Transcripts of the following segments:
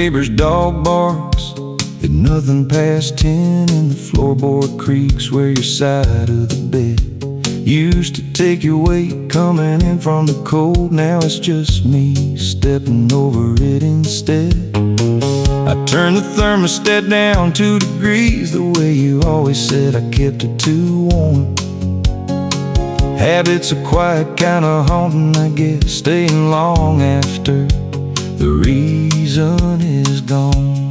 neighbor's dog barks at nothing past 10, and the floorboard creaks where your side of the bed used to take your weight coming in from the cold. Now it's just me stepping over it instead. I turned the thermostat down 2 degrees, the way you always said I kept it too warm. Habits are quiet, kinda haunting, I guess, staying long after the reason is gone.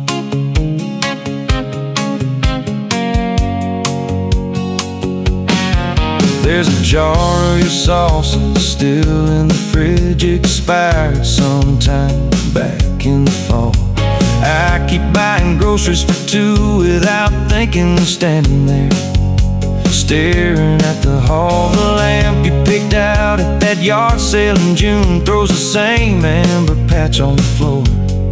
There's a jar of your salsa still in the fridge, expired sometime back in the fall. I keep buying groceries for 2 without thinking, standing there staring at the hall. The lamp you picked out at that yard sale in June throws the same amber patch on the floor.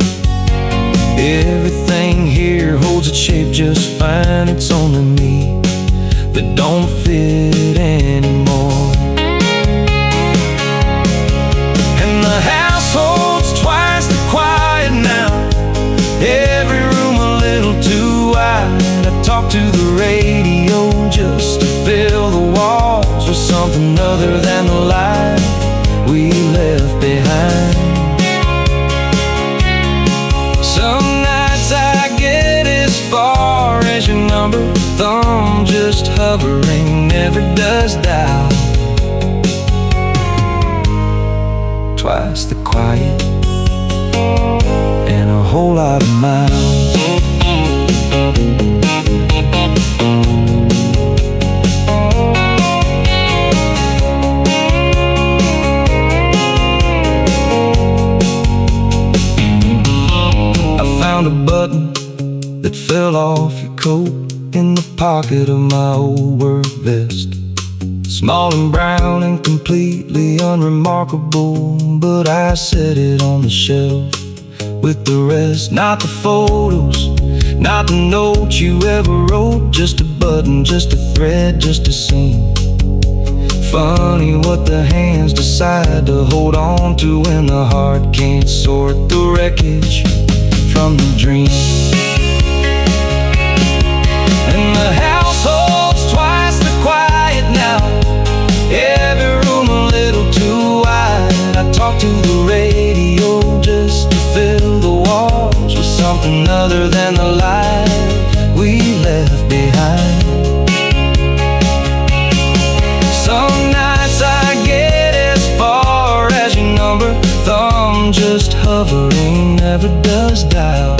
Everything here holds its shape just fine, it's only me that don't fit anymore. And the household's twice the quiet now, every room a little too wide. I talk to the radio just to fill the walls with something other than the light we left behind. Some nights I get as far as your number, thumb just hovering, never does dial. Twice the quiet and a whole lot of miles. Found a button that fell off your coat in the pocket of my old work vest. Small and brown and completely unremarkable, but I set it on the shelf with the rest. Not the photos, not the notes you ever wrote, just a button, just a thread, just a seam. Funny what the hands decide to hold on to when the heart can't sort the wreckage from the dream. And the household's twice the quiet now, every room a little too wide. I talk to the radio just to fill the walls with something other than the light we left behind. Some nights I get as far as your number, thumb just hovering, never does dial.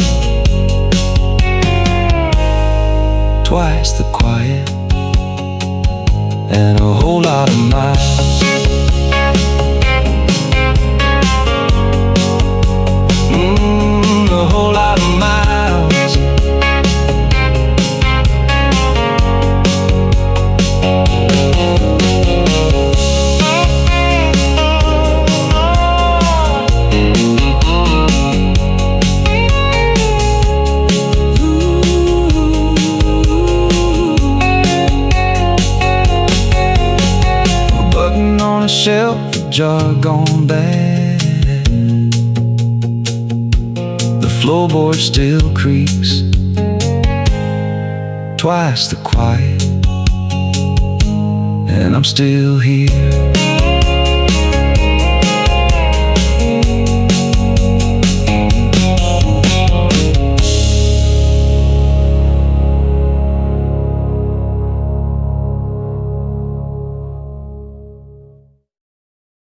Twice the quiet and a whole lot of miles. A whole lot of miles. On a shelf, a jar gone bad. The floorboard still creaks, twice the quiet, and I'm still here.